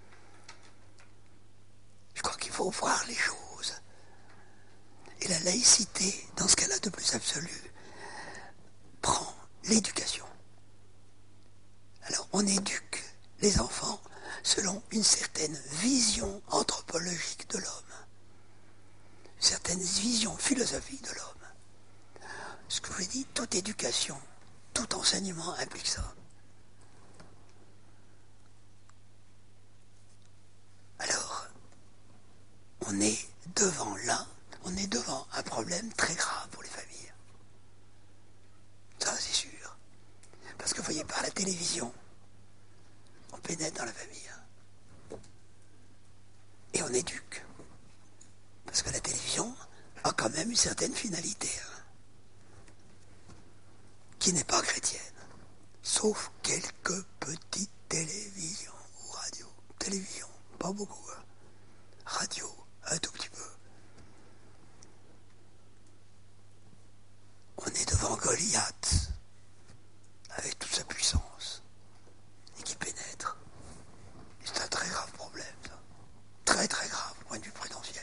Je crois qu'il faut voir les choses. Et la laïcité, dans ce qu'elle a de plus absolu, l'éducation. Alors on éduque les enfants selon une certaine vision anthropologique de l'homme, une certaine vision philosophique de l'homme. Ce que je vous dis, toute éducation, tout enseignement implique ça. Alors, on est devant là, on est devant un problème très grave pour les familles. Ça, c'est sûr. Parce que vous voyez, par la télévision, on pénètre dans la famille. Et on éduque. Parce que la télévision a quand même une certaine finalité, hein, qui n'est pas chrétienne. Sauf quelques petites télévisions ou radios. Télévision, pas beaucoup. Hein. Radio, un tout petit peu. On est devant Goliath, avec toute sa puissance, et qui pénètre. Et c'est un très grave problème, ça. Très très grave, au point de vue prudentiel.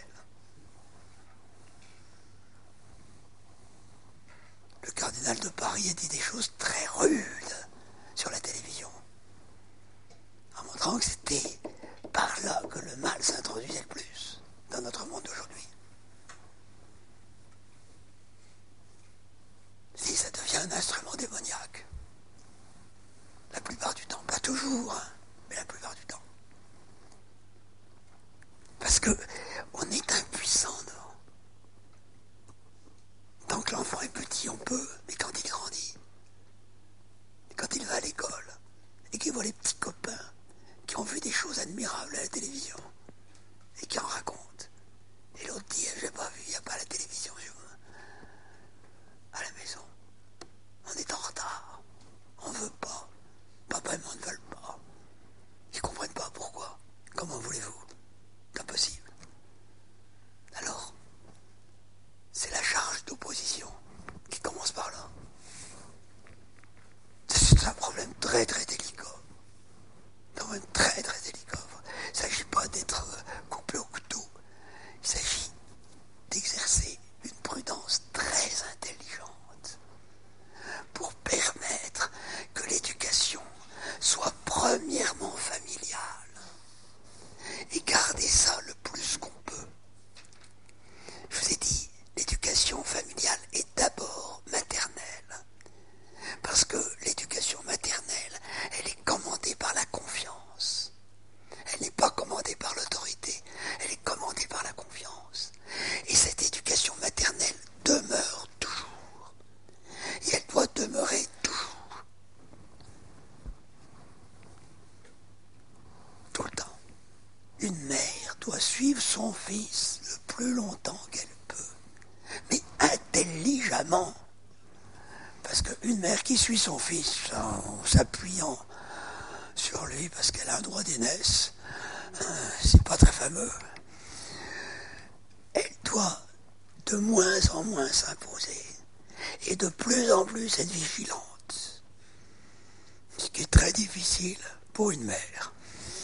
Le cardinal de Paris a dit des choses très rudes sur la télévision, en montrant que c'était par là que le mal s'introduisait le plus dans notre monde d'aujourd'hui. Si ça devient un instrument démoniaque, la plupart du temps, pas toujours, hein, mais la plupart du temps. Parce que on est impuissant devant. Tant que l'enfant est petit, on peut, mais quand il grandit, quand il va à l'école, et qu'il voit les petits copains qui ont vu des choses admirables à la télévision, et qui en racontent, et l'autre dit, j'ai pas vu, il n'y a pas la télévision chez moi, à la maison. On est en retard, on veut pas, papa et maman ne veulent pas, ils comprennent pas pourquoi, comment voulez-vous, impossible. Alors, c'est la charge d'opposition qui commence par là. C'est un problème très très délicat. Un problème très très délicat. Il ne s'agit pas d'être coupé au couteau. Il s'agit d'exercer une prudence très intelligente pour permettre que l'éducation soit premièrement familiale et garder ça le plus qu'on peut. Je vous ai dit, l'éducation familiale est d'abord maternelle. Parce que l'éducation maternelle, elle est commandée par la confiance. Elle n'est pas commandée par l'autorité, elle est commandée par la confiance. Et cette éducation maternelle demeure toujours. Et elle doit demeurer toujours. Tout le temps. Une mère doit suivre son fils le plus longtemps qu'elle peut. Mais intelligemment. Parce qu'une mère qui suit son fils en s'appuyant sur lui parce qu'elle a un droit d'aînesse, c'est pas très fameux. Elle doit de moins en moins s'imposer et de plus en plus être vigilante. Ce qui est très difficile pour une mère.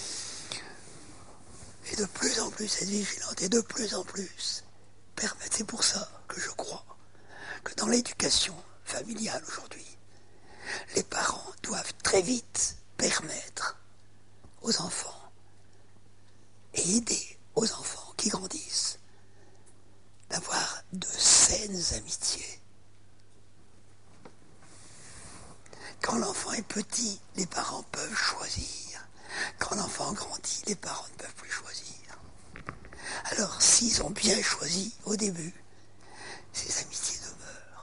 Et de plus en plus être vigilante et de plus en plus permettre. C'est pour ça que je crois que dans l'éducation familiale aujourd'hui, les parents doivent très vite permettre aux enfants et aider aux enfants qui grandissent d'avoir de saines amitiés. Quand l'enfant est petit, les parents peuvent choisir. Quand l'enfant grandit, les parents ne peuvent plus choisir. Alors, s'ils ont bien choisi au début, ces amitiés demeurent.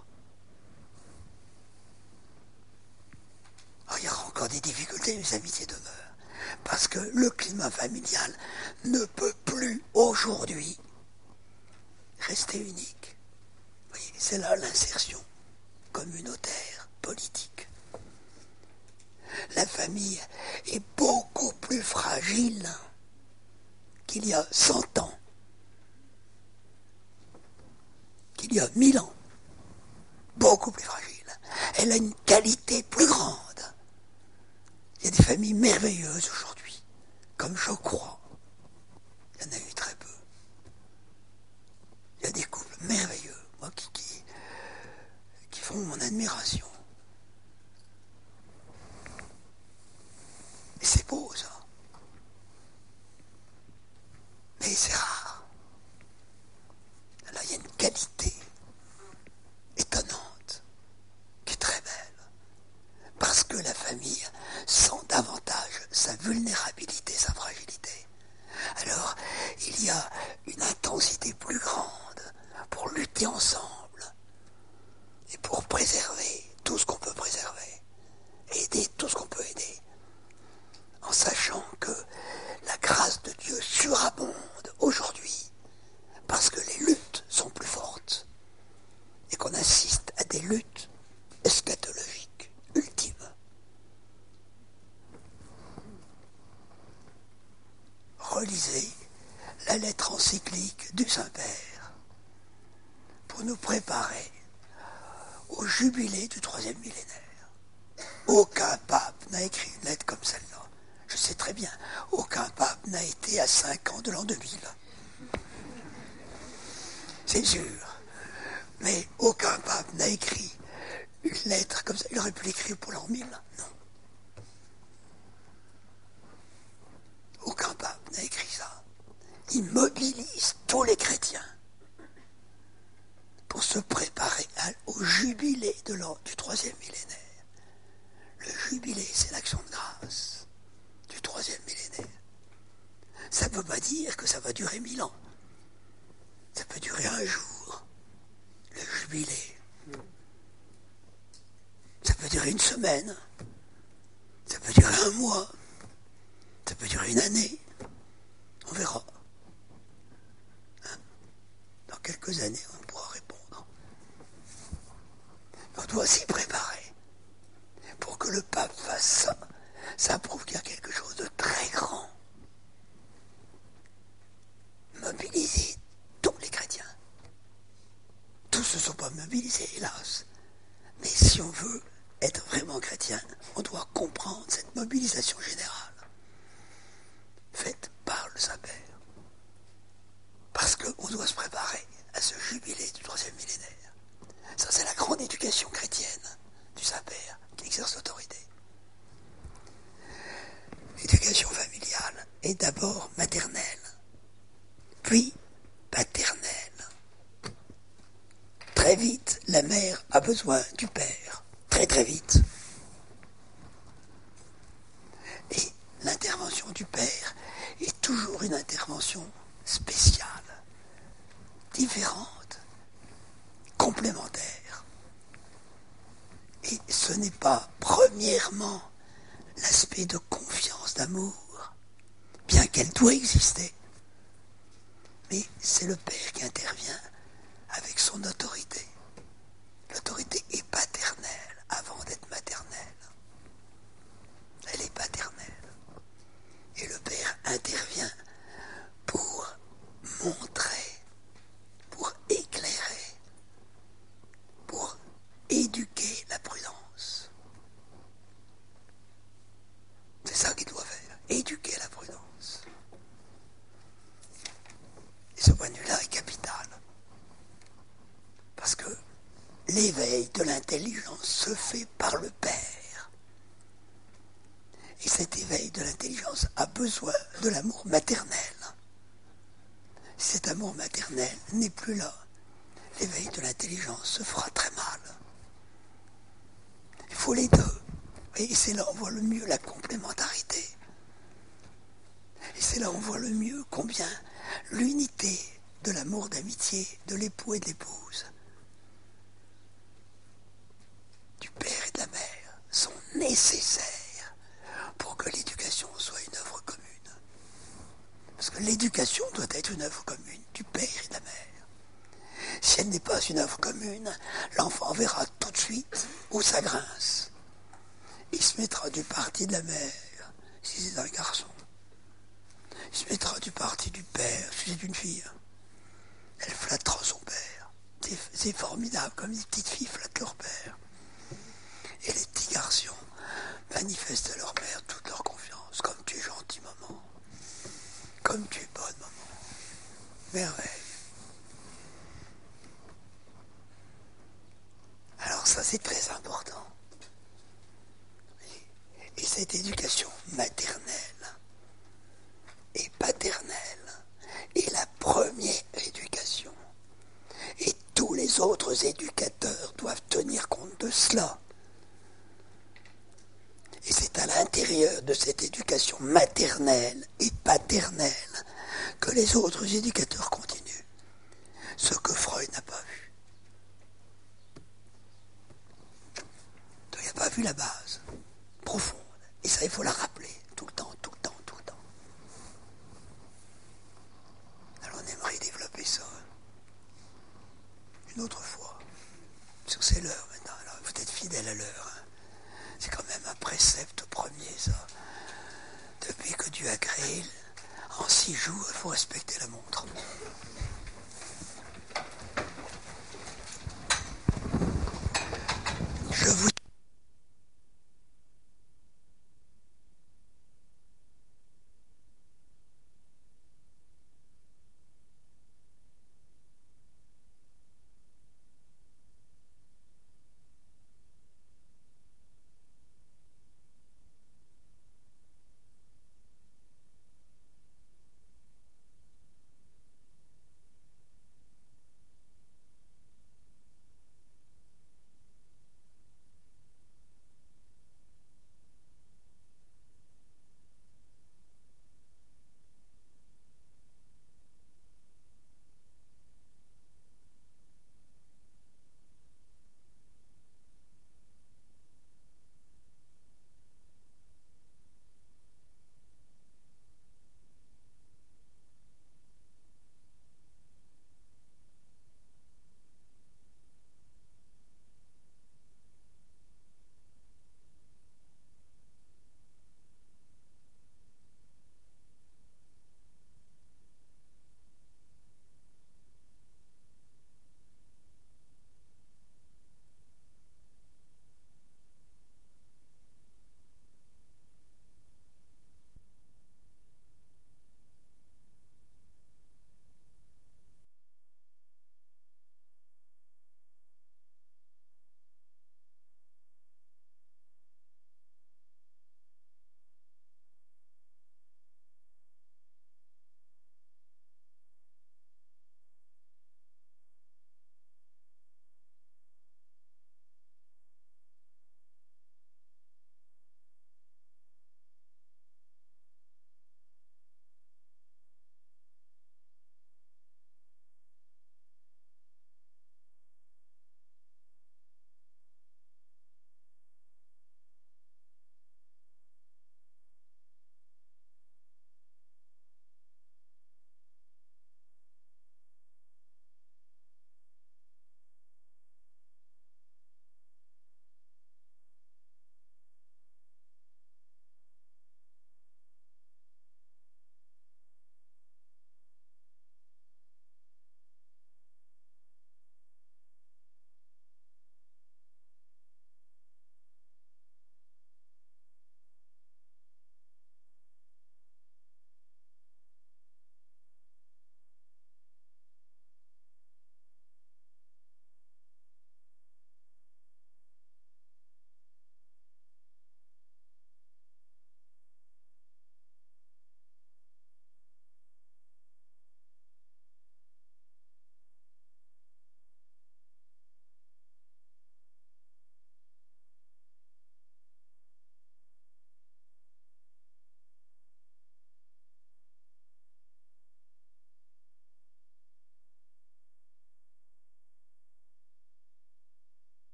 Alors, il y aura encore des difficultés, mais ces amitiés demeurent. Parce que le climat familial ne peut plus aujourd'hui rester unique. Vous voyez, c'est là l'insertion communautaire, politique. La famille est beaucoup plus fragile qu'il y a cent ans, qu'il y a mille ans. Beaucoup plus fragile. Elle a une qualité plus grande. Il y a des familles merveilleuses aujourd'hui, comme je crois. Il y en a eu très peu. Il y a des couples merveilleux, moi, qui, qui, qui font mon admiration. Et c'est beau, ça. c'est rare. Alors il y a une qualité étonnante qui est très belle, parce que la famille sent davantage sa vulnérabilité, sa fragilité. Alors il y a une intensité plus grande pour lutter ensemble et pour préserver tout ce qu'on peut préserver, aider tout ce qu'on peut aider, en sachant que la grâce de Dieu surabonde aujourd'hui parce que les luttes sont plus fortes et qu'on assiste à des luttes eschatologiques ultimes. Relisez la lettre encyclique du Saint-Père pour nous préparer au jubilé du troisième millénaire. Aucun pape n'a écrit une lettre comme celle-là. Je sais très bien, aucun pape n'a été à cinq ans de l'an deux mille. C'est sûr. Mais aucun pape n'a écrit une lettre comme ça. Il aurait pu l'écrire pour l'an mille. Non. Aucun pape n'a écrit ça. Il mobilise tous les chrétiens pour se préparer au jubilé de l'an du troisième millénaire. Le jubilé, c'est l'action de grâce du troisième millénaire. Ça ne veut pas dire que ça va durer mille ans. Ça peut durer un jour, le jubilé. Ça peut durer une semaine. Ça peut durer un mois. Ça peut durer une année. On verra. Hein? Dans quelques années, on pourra répondre. On doit s'y préparer. Pour que le pape fasse ça, ça prouve qu'il y a quelque chose de très grand. Mobiliser tous les chrétiens. Tous ne sont pas mobilisés, hélas. Mais si on veut être vraiment chrétien, on doit comprendre cette mobilisation générale faite par le Saint-Père. Parce qu'on doit se préparer à ce jubilé du troisième millénaire. Ça, c'est la grande éducation chrétienne du Saint-Père qui exerce l'autorité. L'éducation familiale est d'abord maternelle, puis paternelle. Très vite, la mère a besoin du père. Très très vite. Et l'intervention du père est toujours une intervention spéciale, différente, complémentaire. Et ce n'est pas premièrement l'aspect de confiance, d'amour, bien qu'elle doit exister, mais c'est le père qui intervient avec son autorité. L'autorité est paternelle avant d'être maternelle. Elle est paternelle. Et le père intervient pour montrer, pour éclairer, pour éduquer la prudence. C'est ça qu'il doit faire, éduquer la prudence. Et ce point de vue-là est capital. Parce que l'éveil de l'intelligence se fait par le Père. Et cet éveil de l'intelligence a besoin de l'amour maternel. Si cet amour maternel n'est plus là, l'éveil de l'intelligence se fera très mal. Il faut les deux. Et c'est là où on voit le mieux la complémentarité. Et c'est là où on voit le mieux combien l'unité de l'amour d'amitié de l'époux et de l'épouse, du père et de la mère, sont nécessaires pour que l'éducation soit une œuvre commune. Parce que l'éducation doit être une œuvre commune du père et de la mère. Si elle n'est pas une œuvre commune, l'enfant verra tout de suite où ça grince. Il se mettra du parti de la mère, si c'est un garçon. Il se mettra du parti du père, si c'est une fille. Elle flattera son père. C'est, c'est formidable, comme les petites filles flattent leur père. Et les petits garçons manifestent à leur mère toute leur confiance. Comme tu es gentil, maman. Comme tu es bonne, maman. Merveille. Alors ça, c'est très important. Et cette éducation maternelle et paternelle est éducateurs doivent tenir compte de cela. Et c'est à l'intérieur de cette éducation maternelle et paternelle que les autres éducateurs continuent. Ce que Freud n'a pas vu. Donc il n'a pas vu la base profonde. Et ça, il faut la rappeler tout le temps, tout le temps, tout le temps. Alors on aimerait développer ça une autre fois. Parce que c'est l'heure maintenant. Alors vous êtes fidèles à l'heure. Hein. C'est quand même un précepte premier, ça. Depuis que Dieu a créé, en six jours, il faut respecter la moitié.